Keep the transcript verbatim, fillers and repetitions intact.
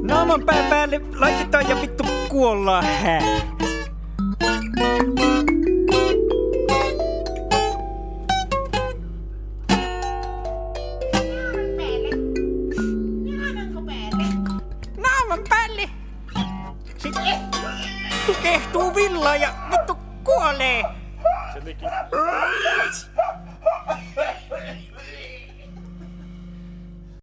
Naaman pään päälle laitetaan ja vittu kuollaan hää. Naaman päälle. Sitten tukehtuu villaan ja vittu kuolee. Se teki.